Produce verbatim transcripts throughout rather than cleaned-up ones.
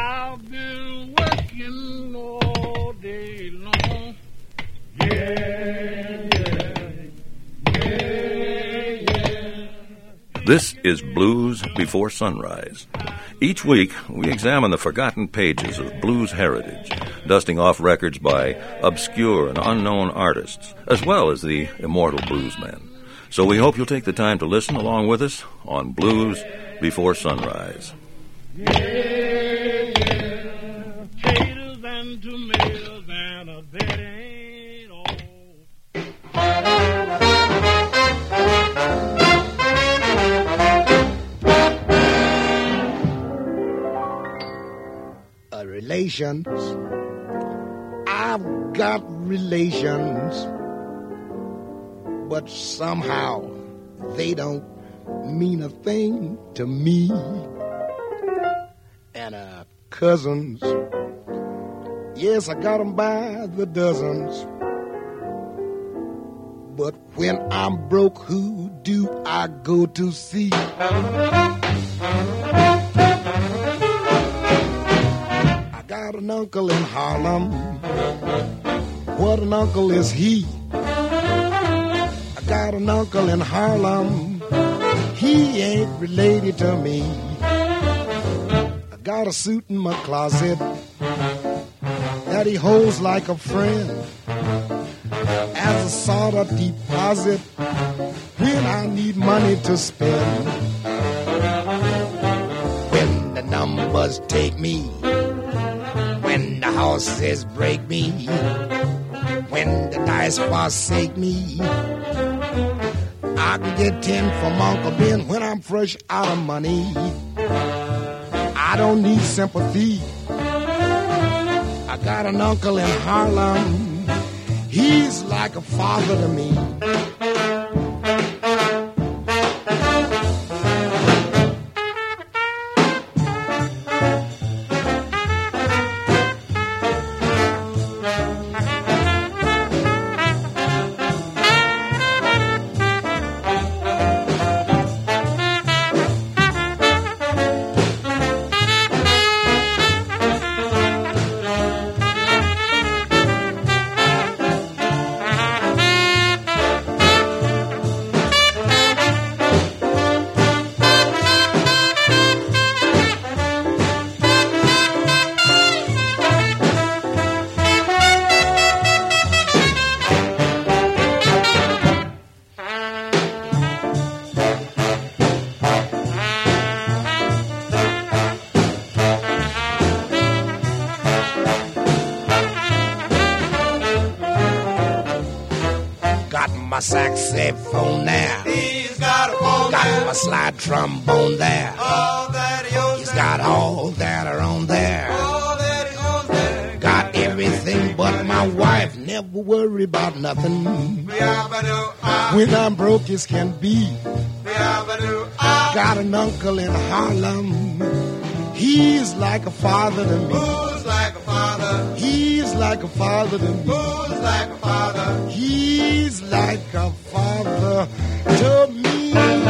I've been working all day long. Yeah, yeah, yeah, yeah. This is Blues Before Sunrise. Each week, we examine the forgotten pages of blues heritage, dusting off records by obscure and unknown artists, as well as the immortal bluesmen. So we hope you'll take the time to listen along with us on Blues Before Sunrise. Yeah, yeah. Potatoes and tomatoes and a that ain't all. Relations. I've got relations, but somehow they don't mean a thing to me. And uh, cousins, yes, I got them by the dozens. But when I'm broke, who do I go to see? Got an uncle in Harlem. What an uncle is he? I got an uncle in Harlem. He ain't related to me. I got a suit in my closet that he holds like a friend as a sort of deposit when I need money to spend. When the numbers take me, when the horses break me, when the dice forsake me, I can get ten from Uncle Ben when I'm fresh out of money. I don't need sympathy. I got an uncle in Harlem. He's like a father to me. My saxophone there. He's got a phone Got there. my slide trombone there. All that he owns He's there. got all that are on there. All that he owns there. Got everything but my wife. Never worry about nothing. When I'm broke as can be. Got an uncle in Harlem. He's like a father to me. Who's like a father? He's like a father to me. Who's like a father? He's like a father to me.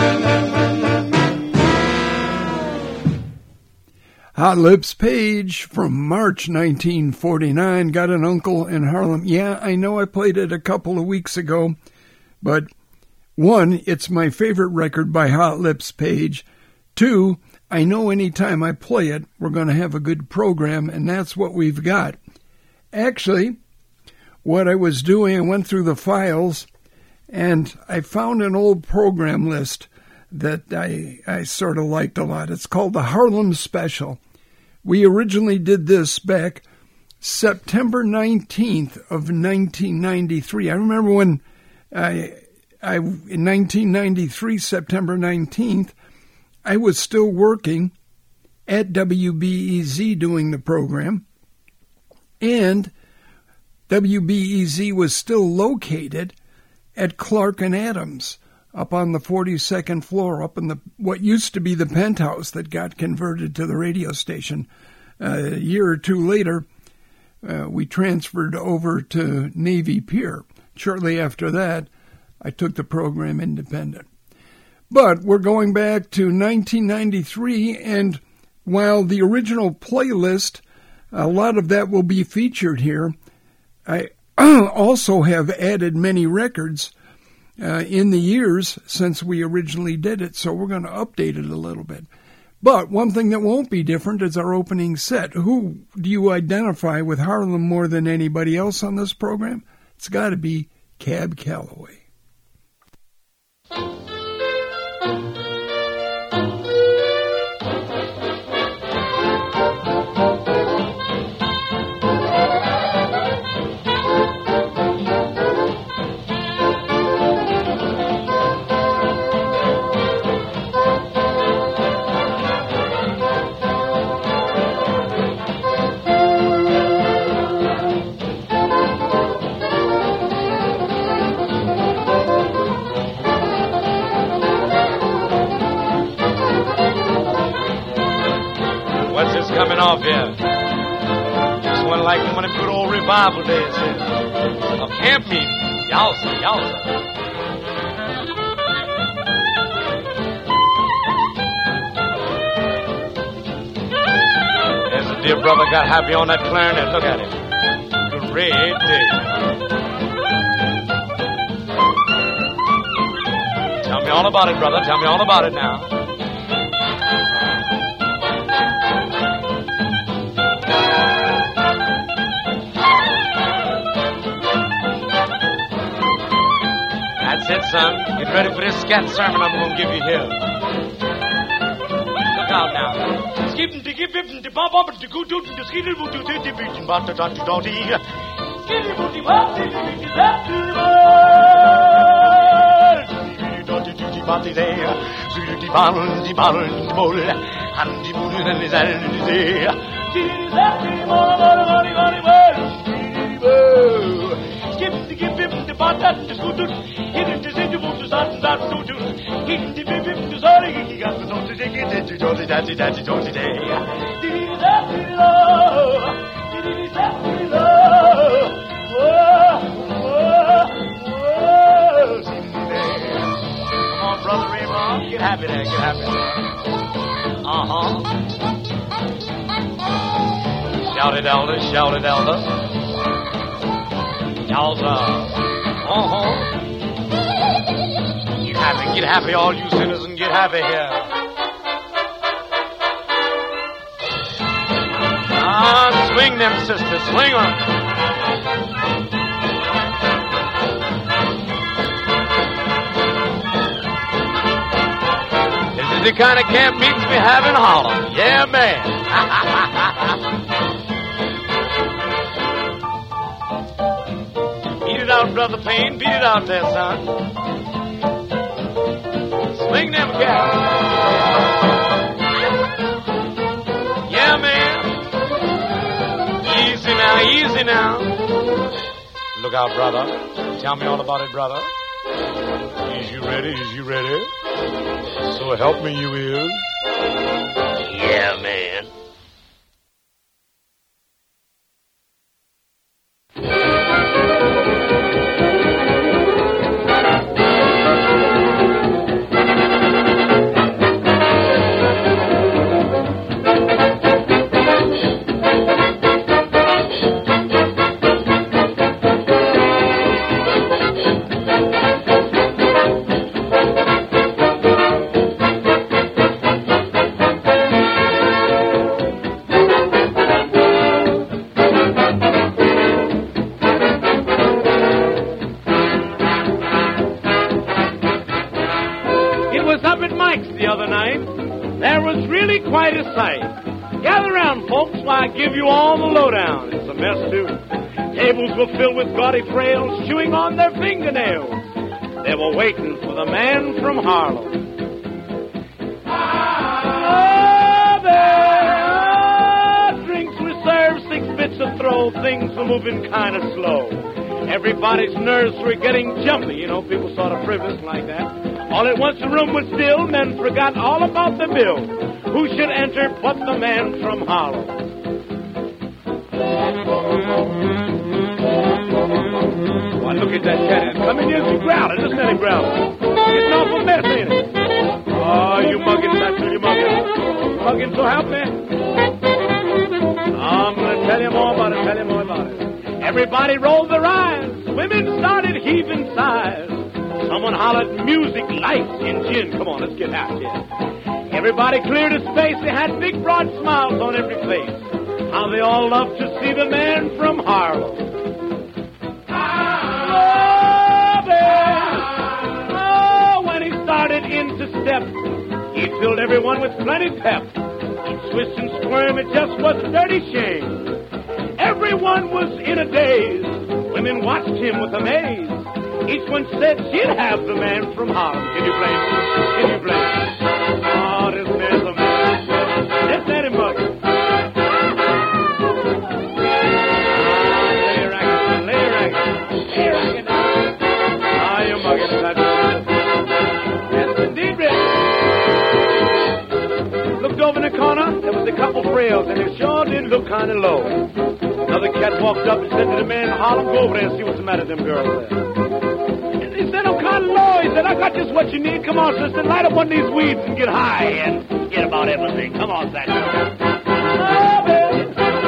Hot Lips Page from March nineteen forty-nine, Got an Uncle in Harlem. Yeah, I know I played it a couple of weeks ago, but one, it's my favorite record by Hot Lips Page. Two, I know any time I play it, we're going to have a good program, and that's what we've got. Actually, what I was doing, I went through the files, and I found an old program list that I, I sort of liked a lot. It's called the Harlem Special. We originally did this back September nineteenth of nineteen ninety-three. I remember when I, I in nineteen ninety-three, September nineteenth, I was still working at W B E Z doing the program, and W B E Z was still located at Clark and Adams, up on the forty-second floor, up in the what used to be the penthouse that got converted to the radio station. Uh, a year or two later, uh, we transferred over to Navy Pier. Shortly after that, I took the program independent. But we're going back to nineteen ninety-three, and while the original playlist, a lot of that will be featured here, I also have added many records uh, in the years since we originally did it, so we're going to update it a little bit. But one thing that won't be different is our opening set. Who do you identify with Harlem more than anybody else on this program? It's got to be Cab Calloway. Coming off here. Just one like one of the good old revival days here. A camp meeting. Yowza, yowza. There's a dear brother got happy on that clarinet. Look at him. Great day. Tell me all about it, brother. Tell me all about it now. That's it, son. Get ready for this scat sermon I'm going to give you here. Look out now. Skipping to give him the bump up to go to the skittle to the division, but the dotty dotty. Skittle to the bump to the dotty dotty botty there. Sweet the bottle, the bottle, the bowl, and the moon and the sand in the day. Skip the give him the bottom to go to. Hidden to say to move to start and start to do. Hidden to be him to sorry. He got the note to take it to Jolly Daddy Daddy Jolly Day. Did he that low? Did he that low? Whoa, whoa, whoa. Come on, brother Raymond. Get happy there, get happy there. Uh huh. Shout it, elder, shout it, elder. Yowza. Uh huh. Get happy, get happy, all you sinners, and get happy here. Ah, swing them, sisters, swing them. This is the kind of camp meetings we have in Harlem. Yeah, man. Beat it out, Brother Payne. Beat it out there, son. Swing them cats. Yeah, man. Easy now, easy now. Look out, brother. Tell me all about it, brother. Is you ready? Is you ready? So help me, you is. Yeah, man. Give you all the lowdown. It's a mess, too. Tables were filled with gaudy frails chewing on their fingernails. They were waiting for the man from Harlem. Ah, there. Drinks were served, six bits a throw. Things were moving kind of slow. Everybody's nerves were getting jumpy. You know, people sort of frivolous like that. All at once the room was still. Men forgot all about the bill. Who should enter but the man from Harlem? Why, look at that cat. Coming in, he's growling. Listen at him growling. Getting off a mess, ain't it? Oh, you mugging, that's who you mugging. Huggins, so help me. I'm going to tell you more about it, tell you more about it. Everybody rolled their eyes. Women started heaving sighs. Someone hollered, music, lights, and gin. Come on, let's get out here. Everybody cleared his space. They had big, broad smiles on every face. How they all loved to see the man from Harlem. Oh, babe. Oh, when he started into step, he filled everyone with plenty pep. He'd twist and squirm, it just was a dirty shame. Everyone was in a daze. Women watched him with amaze. Each one said she'd have the man from Harlem. Can you blame him? Can you blame him? Oh, this man's a man. Let's let him mug it. Looked over in the corner, there was a couple frails, and it sure did look kind of low. Another cat walked up and said to the man in Harlem, go over there and see what's the matter with them girls there. And he said, I'm kind of low. He said, I got just what you need. Come on, sister, light up one of these weeds and get high and get about everything. Come on, Zach. Oh, baby.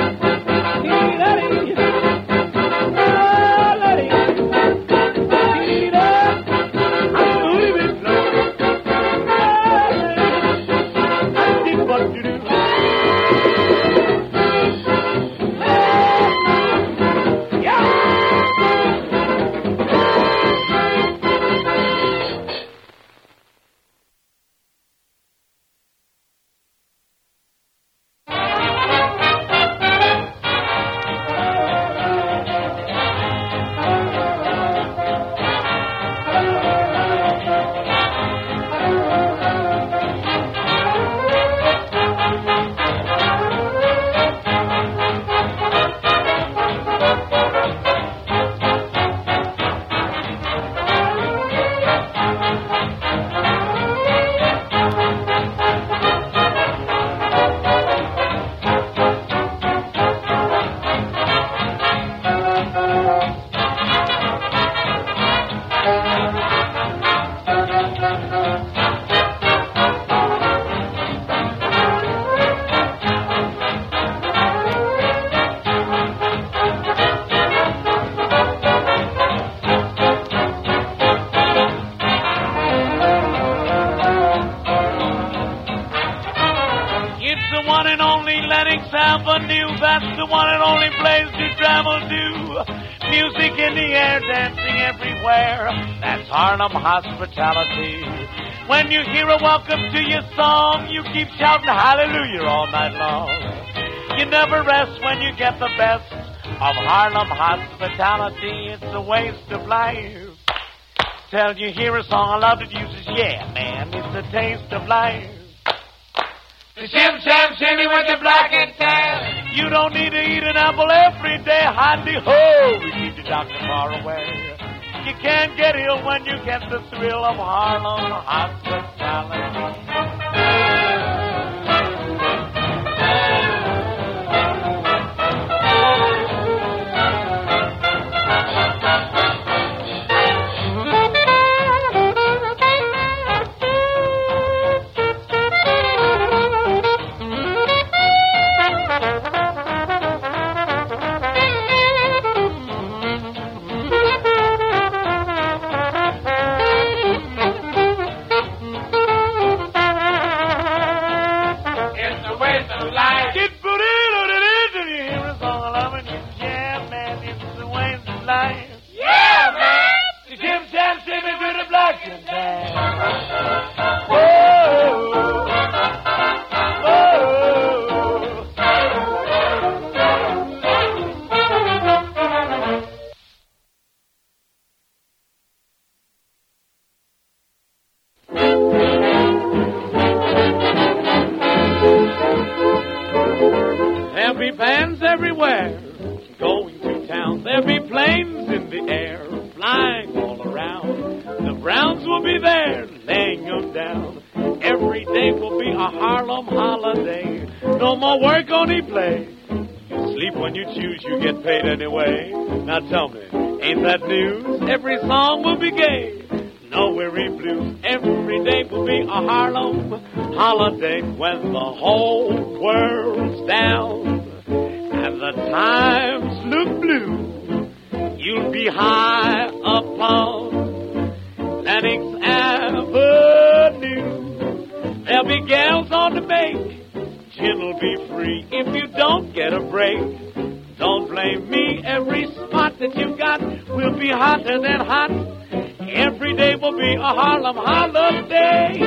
Hospitality. When you hear a welcome to your song, you keep shouting hallelujah all night long. You never rest when you get the best of Harlem hospitality. It's a waste of life. Till you hear a song, I love it, you says, yeah, man, it's a taste of life. The shim sham shimmy with the black and tan. You don't need to eat an apple every day. Handy ho, we keep the doctor far away. You can't get ill when you get the thrill of Harlem hospitality. Anyway, now tell me, ain't that news? Every song will be gay. no weary blue. Every day will be a Harlem holiday when the whole world's down and the times look blue. You'll be high upon Lenox Avenue. There'll be gals on the make. Gin will be free if you don't get a break. Don't blame me. Every spot that you got will be hotter than hot. Every day will be a Harlem holiday.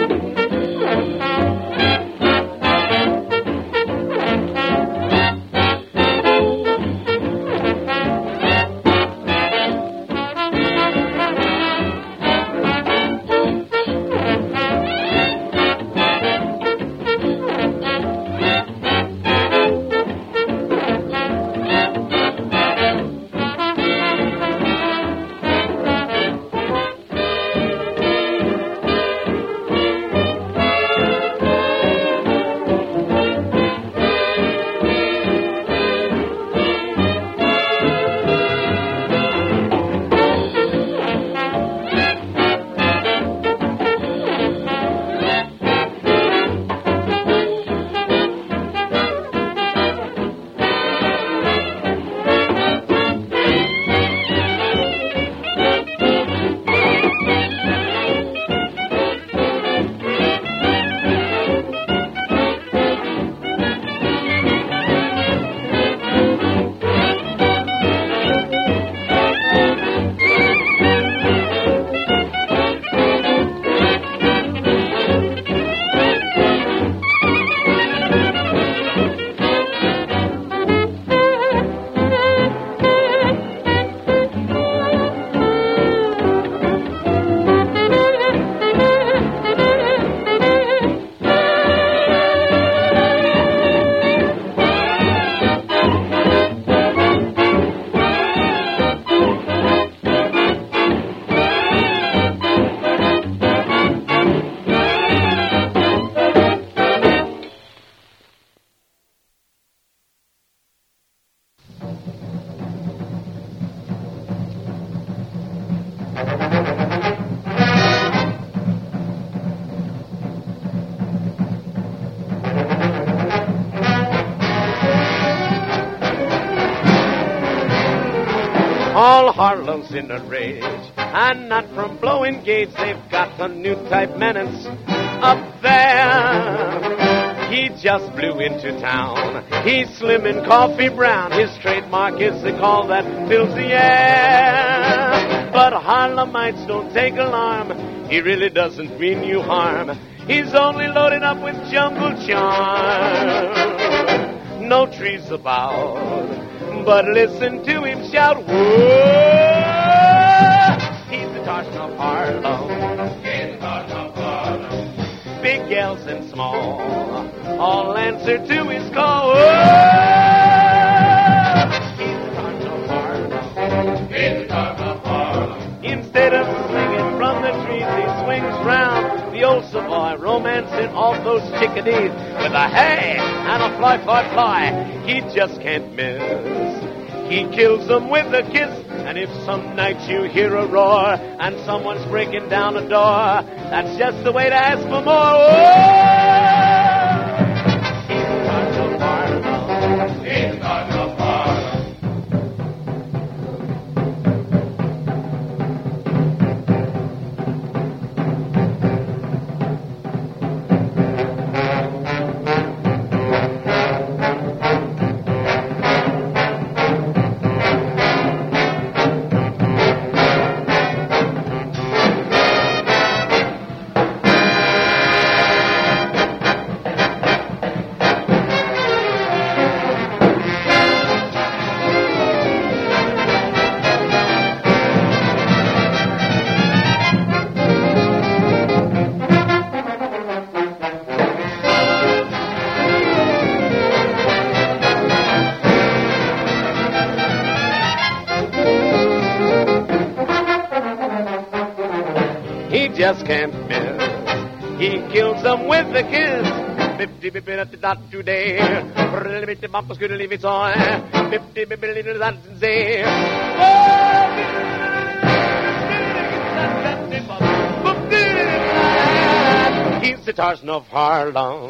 All Harlem's in a rage, and not from blowing gates. They've got a new type menace up there. He just blew into town. He's slim and coffee brown. His trademark is the call that fills the air. But Harlemites don't take alarm. He really doesn't mean you harm. He's only loaded up with jungle charm. No trees about, but listen to him shout, whoa! He's the Tarzan of Harlem. He's the Tarzan of Harlem. Big gals and small, all answer to his call. Whoa! He's the Tarzan of Harlem. He's the Tarzan of Harlem. Instead of swinging from the trees, he swings round the old Savoy, romancing all those chickadees with a hey and a fly, fly, fly. He just can't miss. He kills them with a kiss. And if some night you hear a roar and someone's breaking down a door, that's just the way to ask for more. Whoa! He's the Tarzan of Harlem. He's the Tarzan of Harlem. Just can't miss. He kills them with a kiss. Fifty bit dot today. Fifty bumpers could leave it on. Fifty bit that say. He's the Tarzan of Harlem.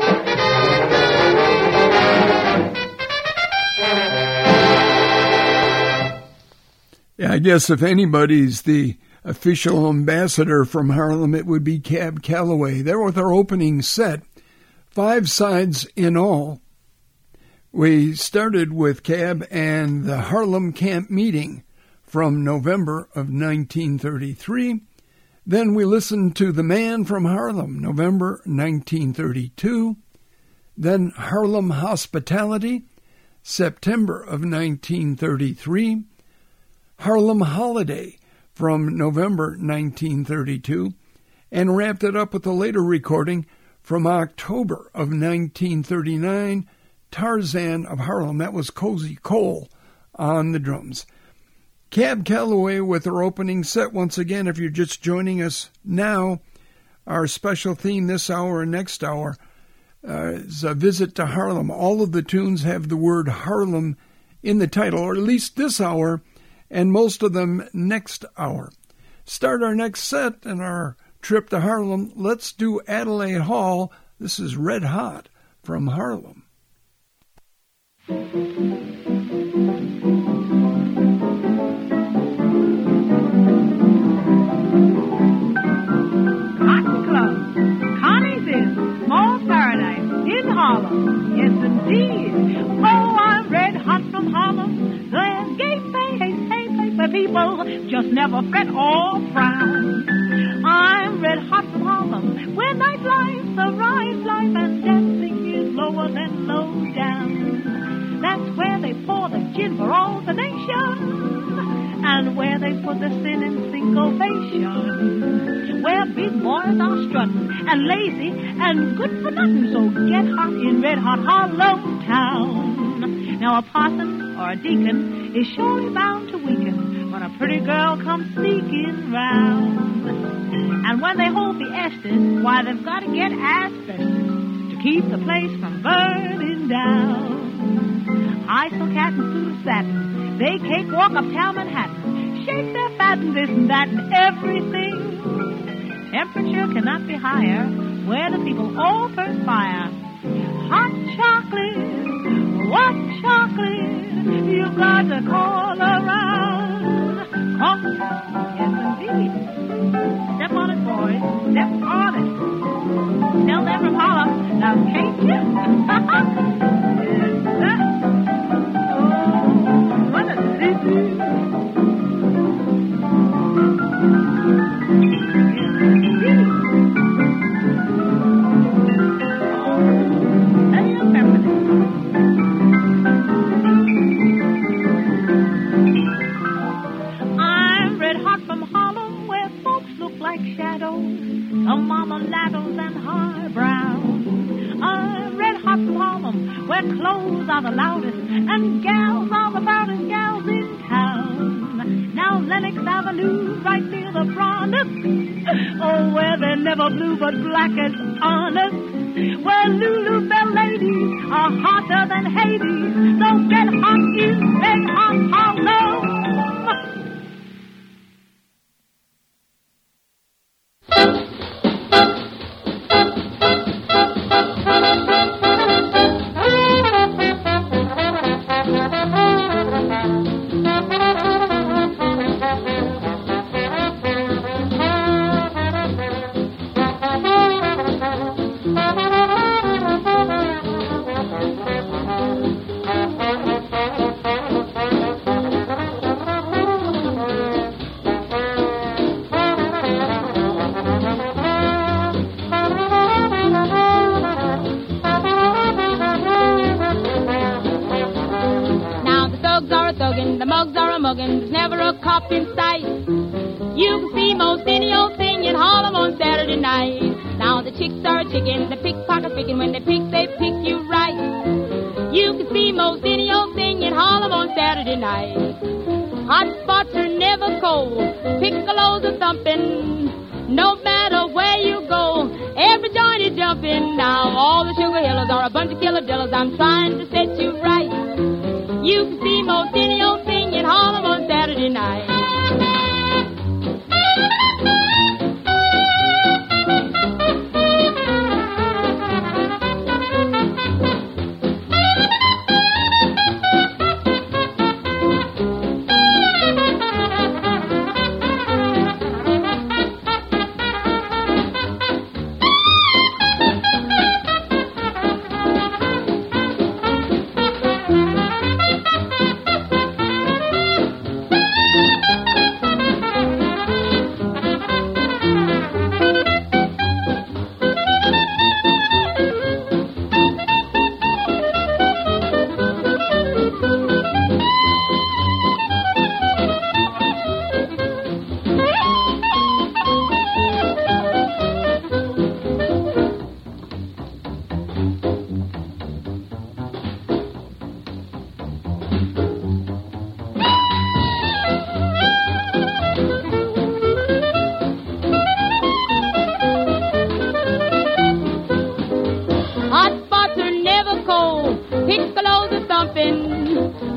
Yeah, I guess if anybody's the official ambassador from Harlem, it would be Cab Calloway. They're with our opening set, five sides in all. We started with Cab and the Harlem Camp Meeting from November of nineteen thirty-three. Then we listened to The Man from Harlem, November nineteen thirty-two. Then Harlem Hospitality, September of nineteen thirty-three. Harlem Holiday from November nineteen thirty-two, and wrapped it up with a later recording from October of nineteen thirty-nine, Tarzan of Harlem. That was Cozy Cole on the drums. Cab Calloway with our opening set. Once again, if you're just joining us now, our special theme this hour and next hour uh, is a visit to Harlem. All of the tunes have the word Harlem in the title, or at least this hour, and most of them next hour. Start our next set and our trip to Harlem. Let's do Adelaide Hall. This is Red Hot from Harlem. Cotton Club, Connie's Inn, Small Paradise in Harlem. Yes, indeed. Oh, I'm red hot from Harlem. There's gay face, hey, hey, for people just never fret or frown. I'm red hot from Harlem, where nightlife's a rise life and dancing is lower than low down. That's where they pour the gin for all the nation, and where they put the sin in syncopation, where big boys are strutting and lazy and good for nothing. So get hot in red hot Harlem town. Now a parson or a deacon is surely bound to weaken when a pretty girl comes sneaking round. And when they hold fiestas, why, they've got to get asbestos to keep the place from burning down. High silk hat and suit of satin, they cakewalk uptown Manhattan, shake their fat and this and that and everything. Temperature cannot be higher, where the people all perspire. Hot chocolate, what chocolate, you've got to call around. Coffee, yes indeed. Step on it, boys, step on it. Tell them from Harlem, now can't you? Yes, sir. Oh, what a city. I'm red hot from Harlem, where folks look like shadows, some marmolados and hard brown. I'm red hot from Harlem, where clothes are the loudest and gals are the proudest gals in town. Now Lenox Avenue, right near the Bronx, oh, where they're never blue but black as honest, where Lulu Bell ladies are hotter than Hades. So get hot in red hot Harlem.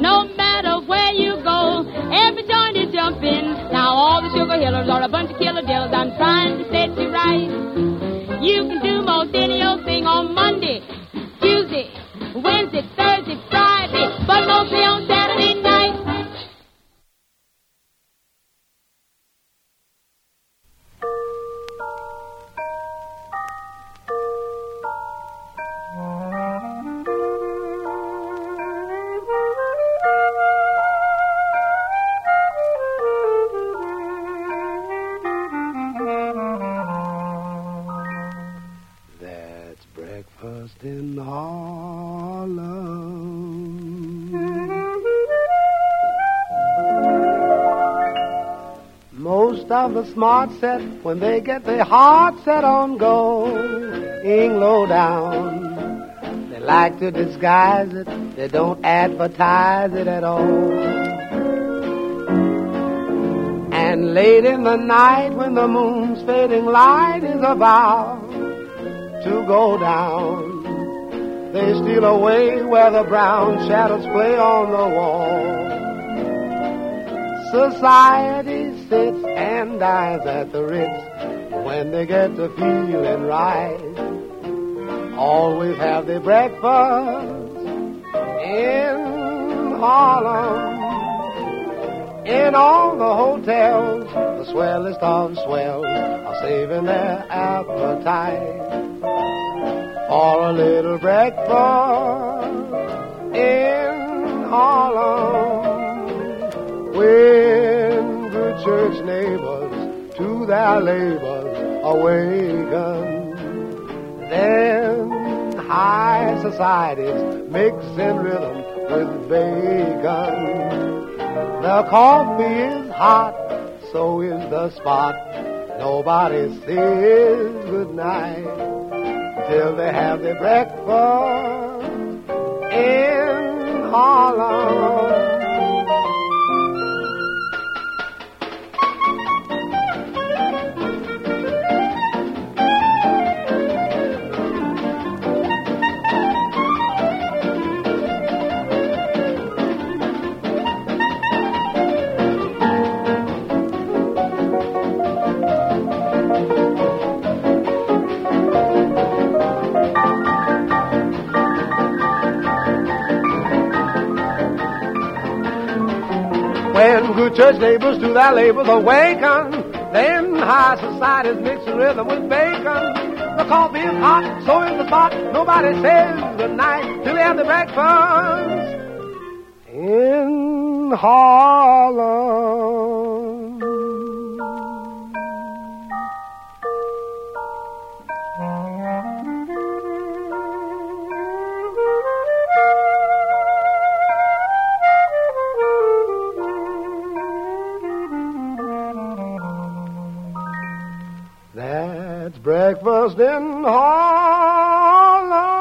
no matter where you go. Every joint is jumping. Now all the sugar hillers are a bunch of killer dealers. I'm trying to set you right. You can do most any old thing on Monday, Tuesday, Wednesday, Thursday, Friday, but mostly on Saturday night. In Harlem, most of the smart set, when they get their heart set on going low down, they like to disguise it, they don't advertise it at all. And late in the night, when the moon's fading light is about to go down, they steal away where the brown shadows play on the wall. Society sits and dines at the Ritz when they get to feeling right. Always have their breakfast in Harlem. In all the hotels, the swellest of swells are saving their appetite for a little breakfast in Harlem. When good church neighbors to their labors awaken, then high societies mix in rhythm with bacon. The coffee is hot, so is the spot. Nobody says goodnight till they have their breakfast in Harlem. When good church neighbors do their labors awaken, then high society's mixing rhythm with bacon. The coffee is hot, so is the spot. Nobody says goodnight till they have the breakfast in Harlem. That's breakfast in Harlem.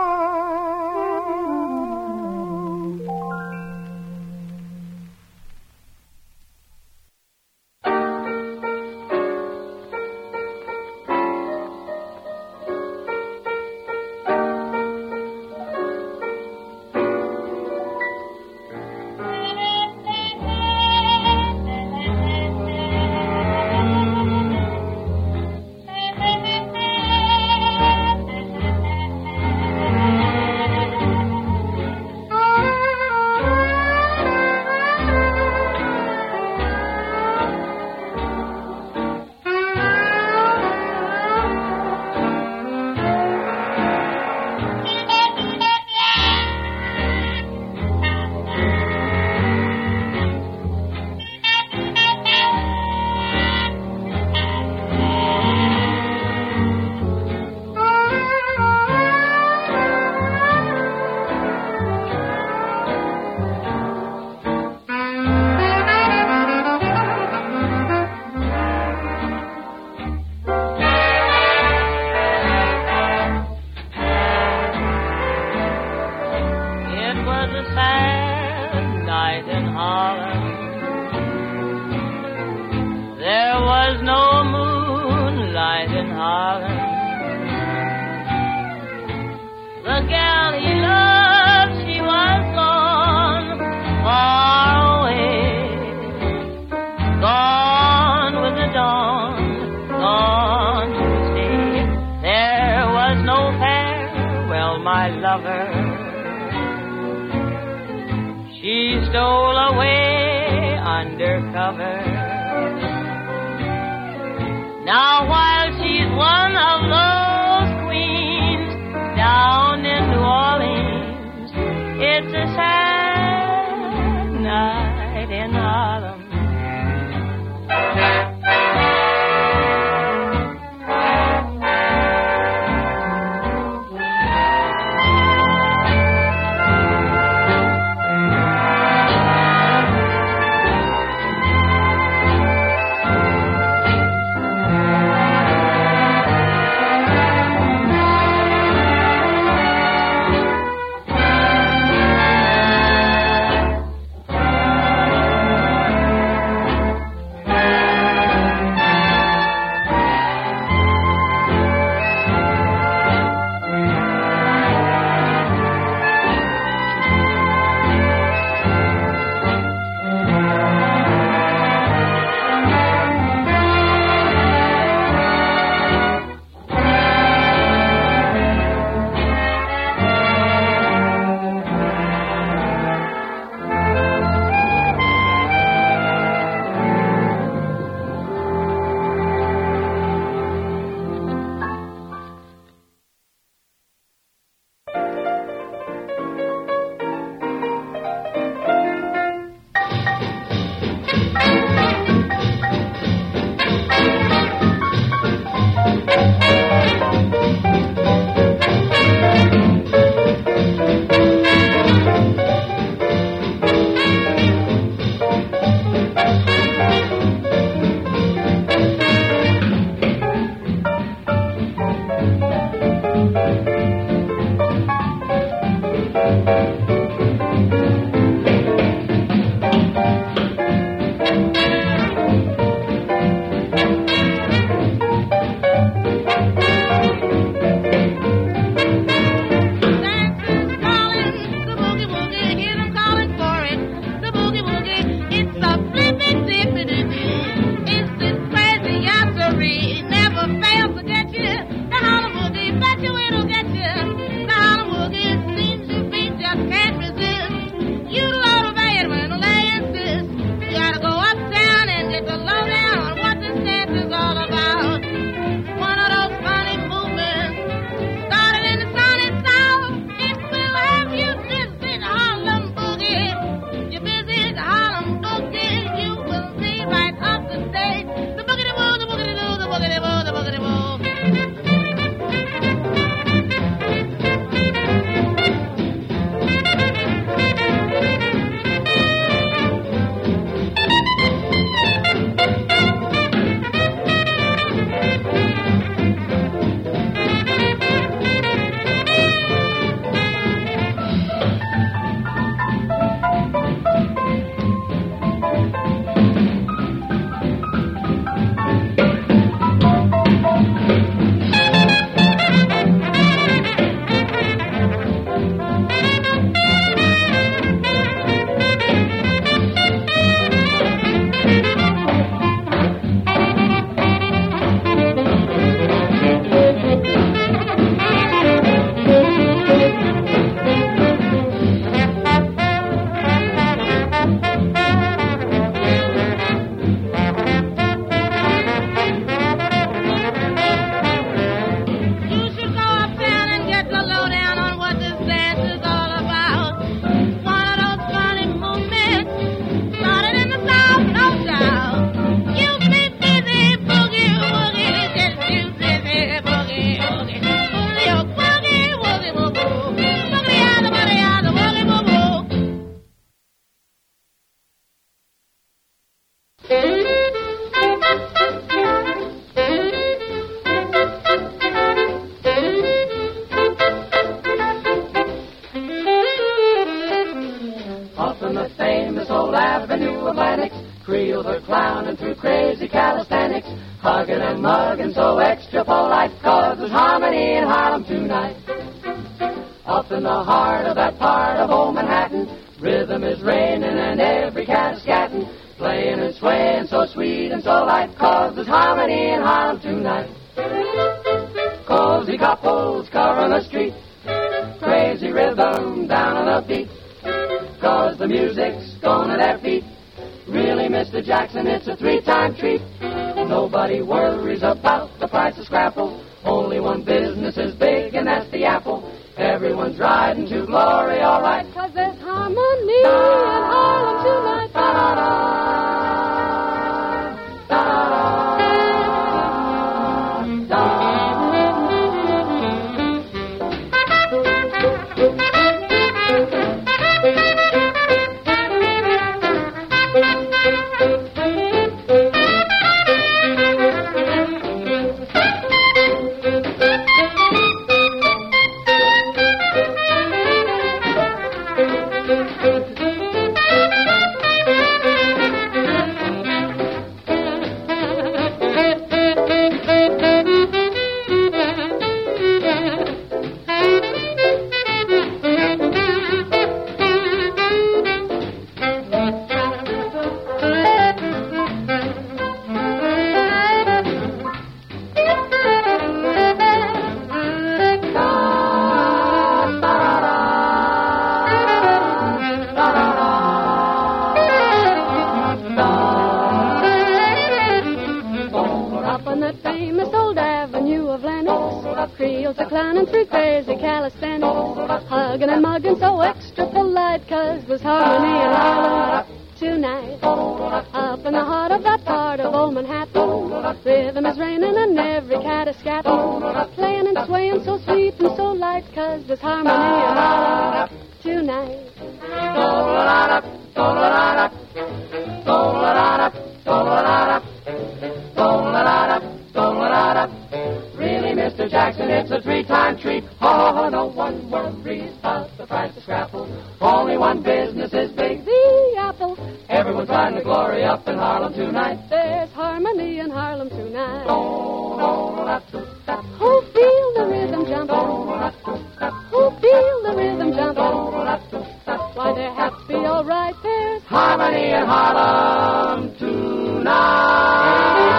The gal he loved, she was gone. Oh, She stole away undercover. Now while she's one of those queens down in New Orleans, it's a sad night in Harlem. Creoles are clowning through crazy calisthenics, hugging and mugging so extra polite, 'cause there's harmony in Harlem tonight. Up in the heart of that part of old Manhattan, rhythm is raining and every cat is scatting, playing and swaying so sweet and so light, 'cause there's harmony in Harlem tonight. Cozy couples covering the street, crazy rhythm down on the beat, 'cause the music's going at their feet. Really, Mister Jackson, it's a three-time treat. Nobody worries about the price of scrapple. Only one business is big, and that's the apple. Everyone's riding to glory, all right. 'Cause there's harmony in Harlem tonight. Da-da-da, da-da-da, da-da-da. Creoles are clowning through crazy calisthenics, hugging and mugging so extra polite, 'cause there's harmony in Harlem tonight. Up in the heart of that part of old Manhattan, rhythm is raining and every cat is scatting, playing and swaying so sweet and so light, 'cause there's harmony in Harlem tonight. Really, Mister Jackson, it's a three-time treat. Oh, no one worries about the price of scrapple. Only one business is big, the apple. Everyone's trying to glory up in Harlem tonight. There's harmony in Harlem tonight. Who feel the rhythm jumping? Who feel the rhythm jumping? Why, they're happy, all right. There's harmony in Harlem tonight.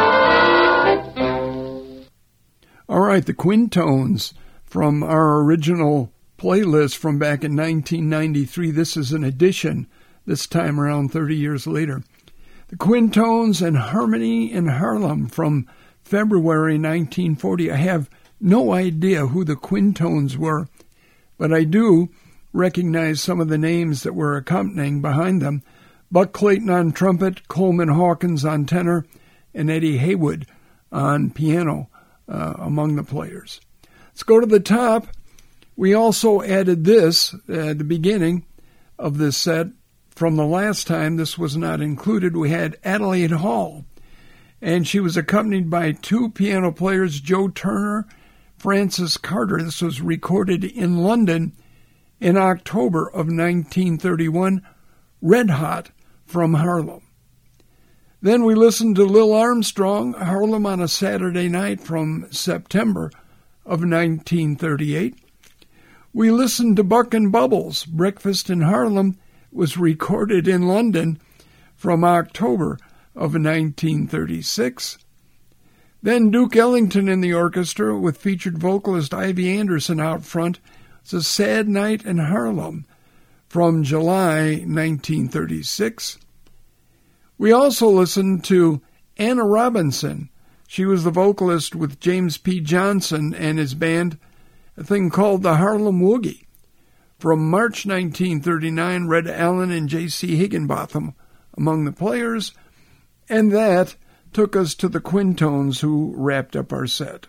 All right, the Quintones from our original playlist from back in nineteen ninety-three. This is an edition, this time around thirty years later. The Quintones and Harmony in Harlem from February nineteen forty. I have no idea who the Quintones were, but I do recognize some of the names that were accompanying behind them. Buck Clayton on trumpet, Coleman Hawkins on tenor, and Eddie Haywood on piano. Uh, among the players. Let's go to the top. We also added this at the beginning of this set. From the last time, this was not included. We had Adelaide Hall, and she was accompanied by two piano players, Joe Turner, Francis Carter. This was recorded in London in October of nineteen thirty-one, Red Hot from Harlem. Then we listened to Lil Armstrong, Harlem on a Saturday Night from September of nineteen thirty-eight. We listened to Buck and Bubbles, Breakfast in Harlem, was recorded in London from October of nineteen thirty-six. Then Duke Ellington in the orchestra with featured vocalist Ivy Anderson out front. It's a Sad Night in Harlem from July nineteen thirty-six. We also listened to Anna Robinson. She was the vocalist with James P. Johnson and his band, a thing called the Harlem Woogie. From March nineteen thirty-nine, Red Allen and J C Higginbotham among the players, and that took us to the Quintones, who wrapped up our set.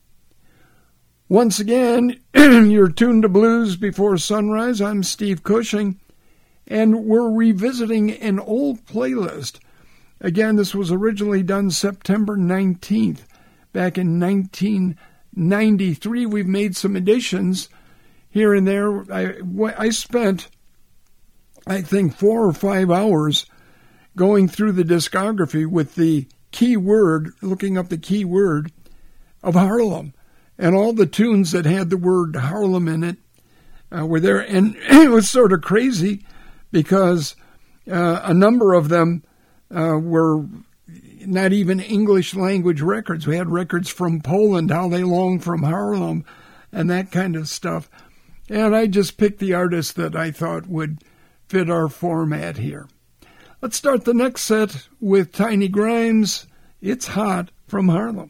Once again, you're tuned to Blues Before Sunrise. I'm Steve Cushing, and we're revisiting an old playlist. Again, this was originally done September nineteenth, back in nineteen ninety-three. We've made some additions here and there. I, I spent, I think, four or five hours going through the discography with the key word, looking up the key word of Harlem, and all the tunes that had the word Harlem in it uh, were there. And it was sort of crazy because uh, a number of them uh, were not even English language records. We had records from Poland, How They Long from Harlem, and that kind of stuff. And I just picked the artists that I thought would fit our format here. Let's start the next set with Tiny Grimes. It's Hot from Harlem.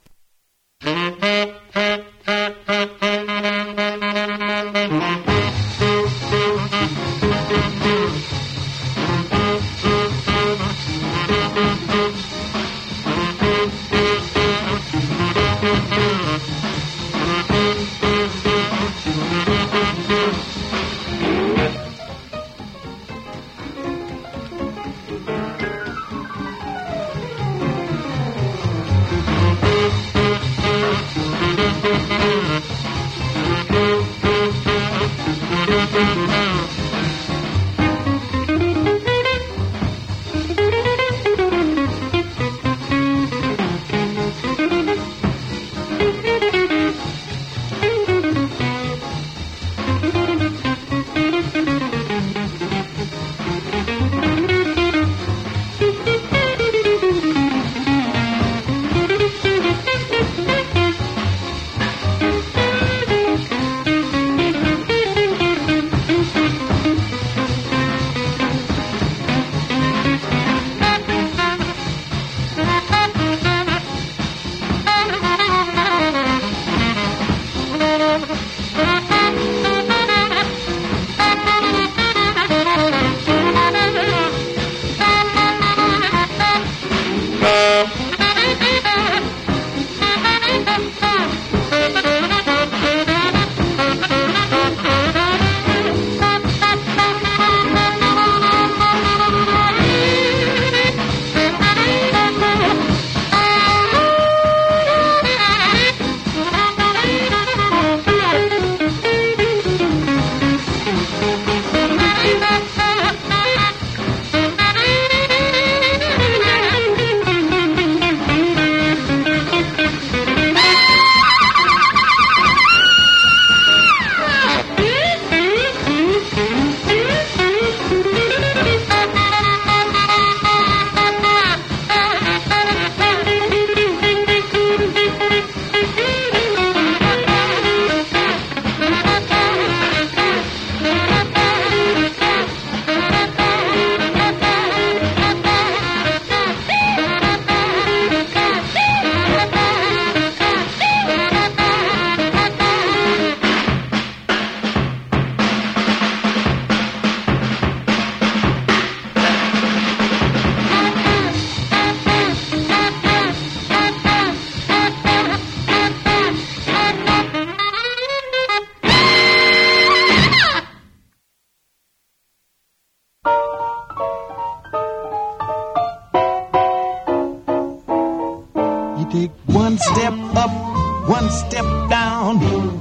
Take one step up, one step down.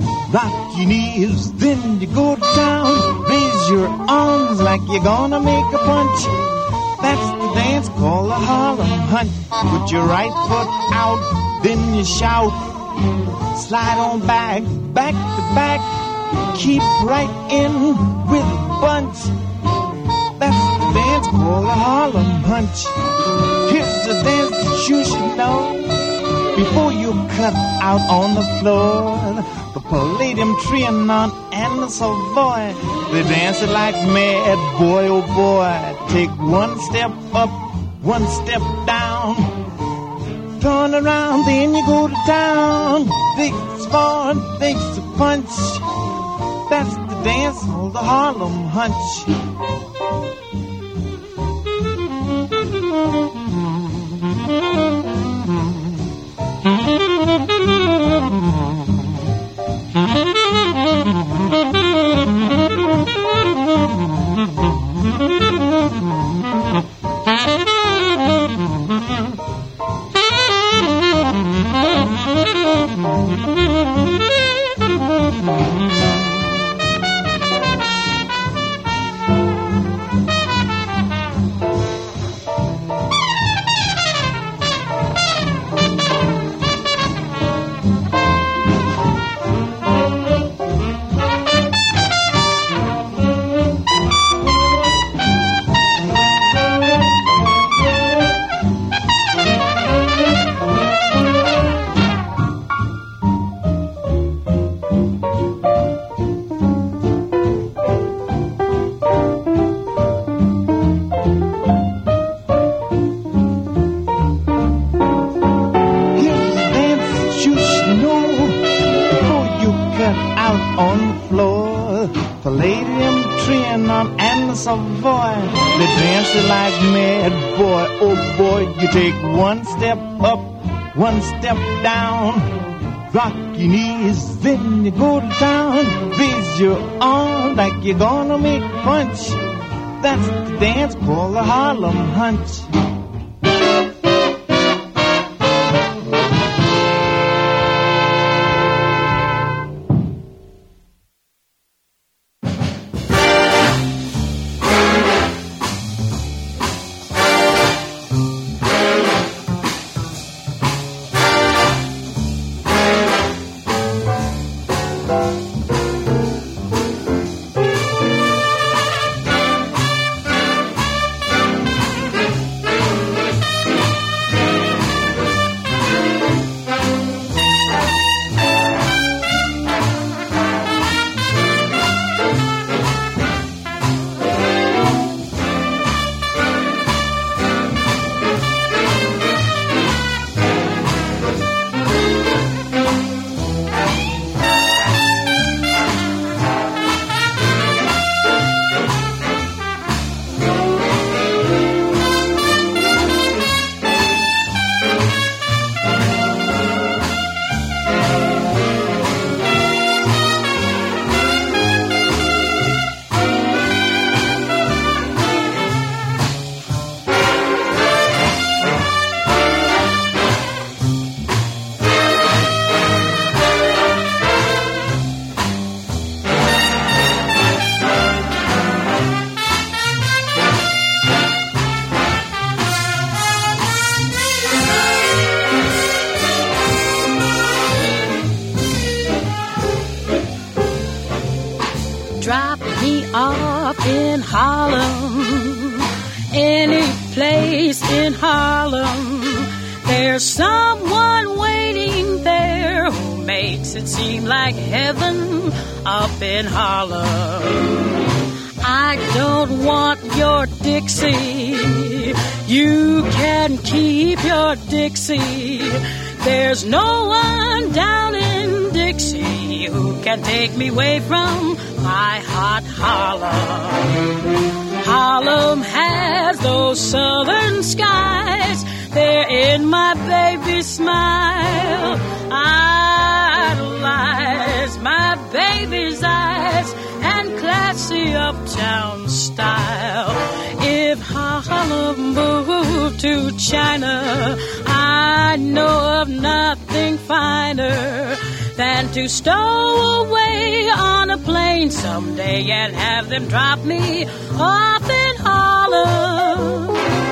Rock your knees, then you go to town. Raise your arms like you're gonna make a punch. That's the dance called the Harlem Hunt. Put your right foot out, then you shout. Slide on back, back to back. Keep right in with a bunch. That's the dance called the Harlem Punch. Here's the dance that you should know before you cut out on the floor. The Palladium Trianon and the Savoy, they dance it like mad, boy, oh boy. Take one step up, one step down. Turn around, then you go to town. Thanks for, thanks to punch. That's the dance of the Harlem Hunch. and the Savoy. They dance it like mad, boy, oh boy. You take one step up, one step down, rock your knees, then you go to town. Raise your arms like you're gonna make punch. That's the dance called the Harlem Hunch. Drop me off in Harlem, any place in Harlem. There's someone waiting there who makes it seem like heaven up in Harlem. I don't want your Dixie, you can keep your Dixie. There's no one down in Dixie who can take me away from my hot Harlem. Harlem has those southern skies, they're in my baby's smile. Idolize my baby's eyes and classy uptown style. If Harlem moved to China, I know of nothing finer than to stow away on a plane someday and have them drop me off in Harlem.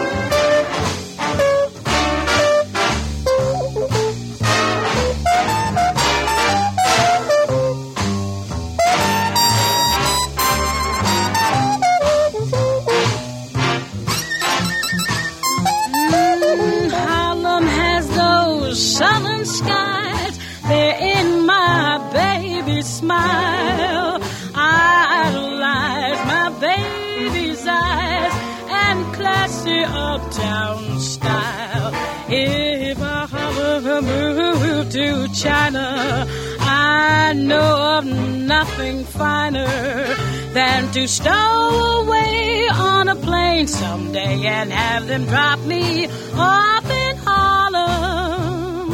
Mm, Harlem has those southern skies, they're in my baby's smile. I idolize my baby's eyes and classy uptown style. If I move to China, I know of nothing finer than to stow away on a plane someday and have them drop me off in Harlem.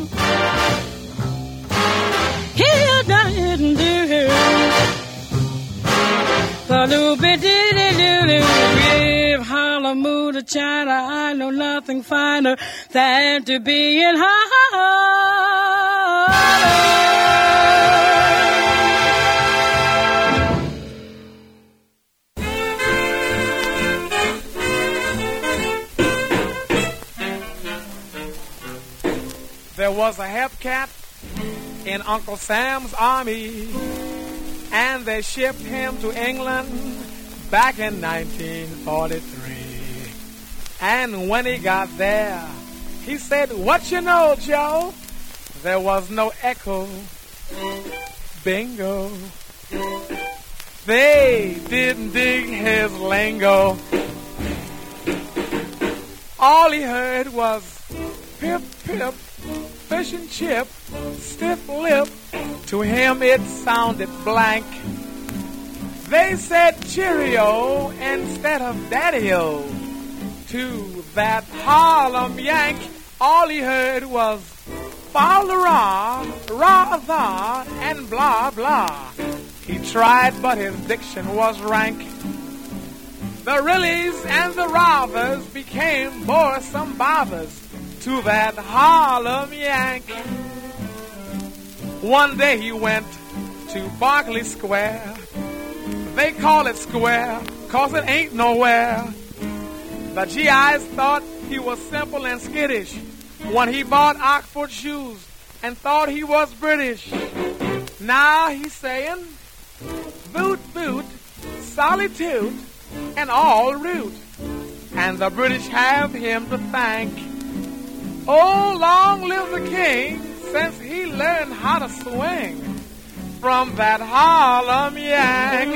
Here, didn't do. If Harlem moved to China, I know nothing finer than to be in Harlem. There was a Hepcat in Uncle Sam's army, and they shipped him to England back in nineteen forty-three. And when he got there, he said, "What you know, Joe?" There was no echo, bingo. They didn't dig his lingo. All he heard was pip, pip, fish and chip, stiff lip. To him it sounded blank. They said Cheerio instead of Daddy-O. To that Harlem Yank, all he heard was fa-la-ra, ra-tha, and blah, blah. He tried, but his diction was rank. The reallys and the rathers became boresome bothers to that Harlem Yank. One day he went to Berkeley Square. They call it square, 'cause it ain't nowhere. The G Is thought he was simple and skittish when he bought Oxford shoes and thought he was British. Now he's saying, boot, boot, solitude, and all root. And the British have him to thank. Oh, long live the king, since he learned how to swing from that Harlem Yank.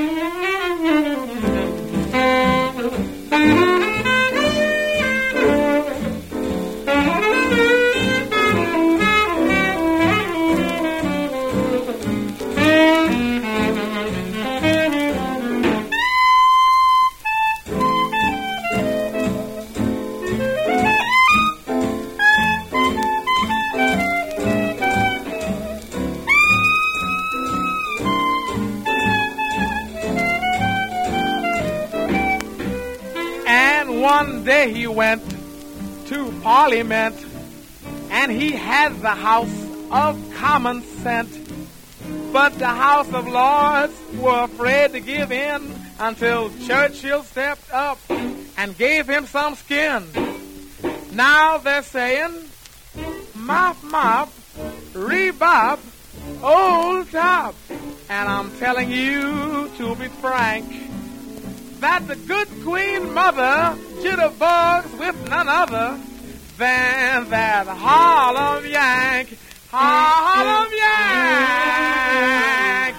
One day he went to Parliament, and he had the House of Common Sense. But the House of Lords were afraid to give in until Churchill stepped up and gave him some skin. Now they're saying, mop, mop, rebop, old top. And I'm telling you, to be frank, that the good Queen Mother jitterbugs with none other than that Harlem Yank, Harlem Yank.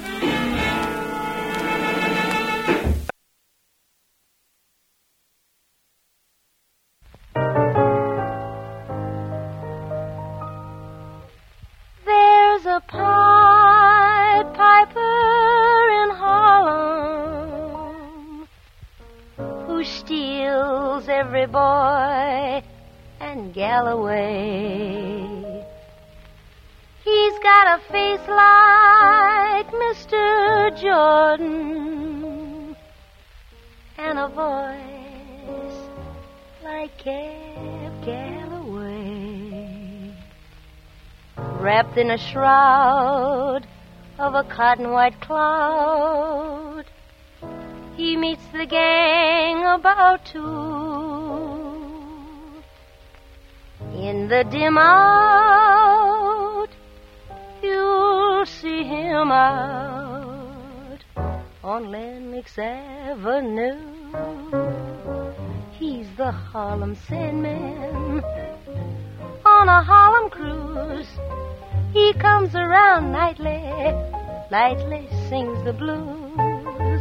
There's a Pied Piper in Harlem who steals every boy and gal away. He's got a face like Mister Jordan and a voice like Cab Galloway. Wrapped in a shroud of a cotton-white cloud, he meets the gang about two. In the dim out, you'll see him out on Lennox Avenue. He's the Harlem Sandman on a Harlem cruise. He comes around nightly, lightly sings the blues.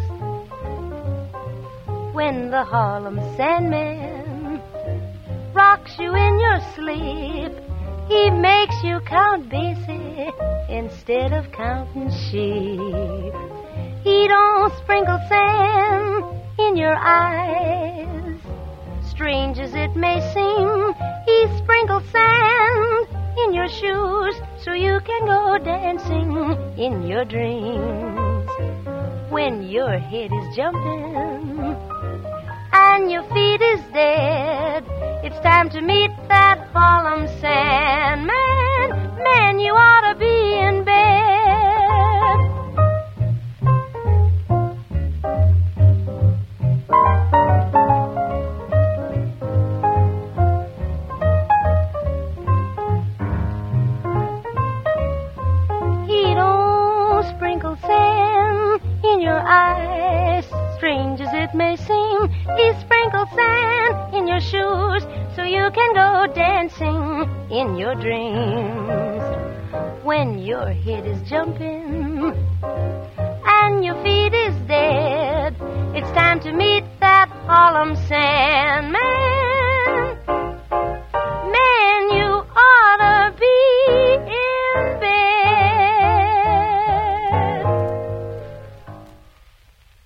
When the Harlem Sandman rocks you in your sleep, he makes you count Basie instead of counting sheep. He don't sprinkle sand in your eyes, strange as it may seem. He sprinkles sand in your shoes so you can go dancing in your dreams. When your head is jumping and your feet is dead, it's time to meet that Harlem Sandman. Man, you ought to be in bed. He don't sprinkle sand in your eyes, strange as it may seem. He sprinkles sand in your shoes so you can go dancing in your dreams. When your head is jumping and your feet is dead, it's time to meet that Harlem Sandman. Man, you ought to be in bed.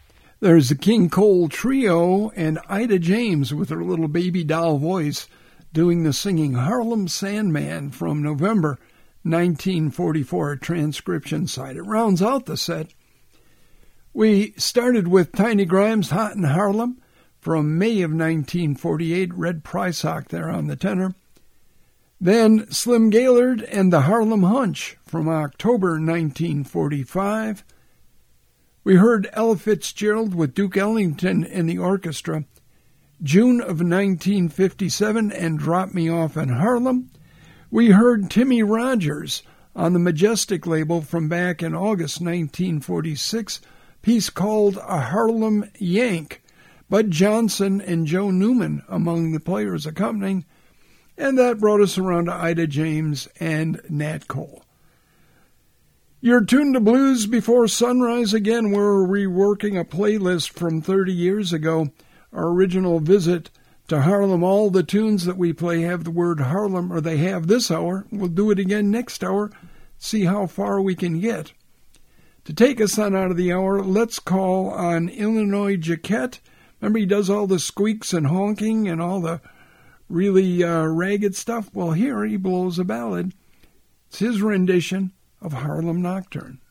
There's the King Cole Trio and Ida James with her little baby doll voice doing the singing Harlem Sandman from November nineteen forty-four, transcription side. It rounds out the set. We started with Tiny Grimes' Hot in Harlem from May of nineteen forty-eight, Red Prysock there on the tenor. Then Slim Gaillard and the Harlem Hunch from October nineteen forty-five. We heard Ella Fitzgerald with Duke Ellington in the orchestra, June of nineteen fifty-seven, and Drop Me Off in Harlem. We heard Timmy Rogers on the Majestic label from back in August nineteen forty-six, piece called A Harlem Yank, Bud Johnson and Joe Newman among the players accompanying, and that brought us around to Ida James and Nat Cole. You're tuned to Blues Before Sunrise again. We're reworking a playlist from thirty years ago. Our original visit to Harlem, all the tunes that we play have the word Harlem, or they have this hour. We'll do it again next hour, see how far we can get. To take us on out of the hour, let's call on Illinois Jacquet. Remember, he does all the squeaks and honking and all the really uh, ragged stuff? Well, here he blows a ballad. It's his rendition of Harlem Nocturne.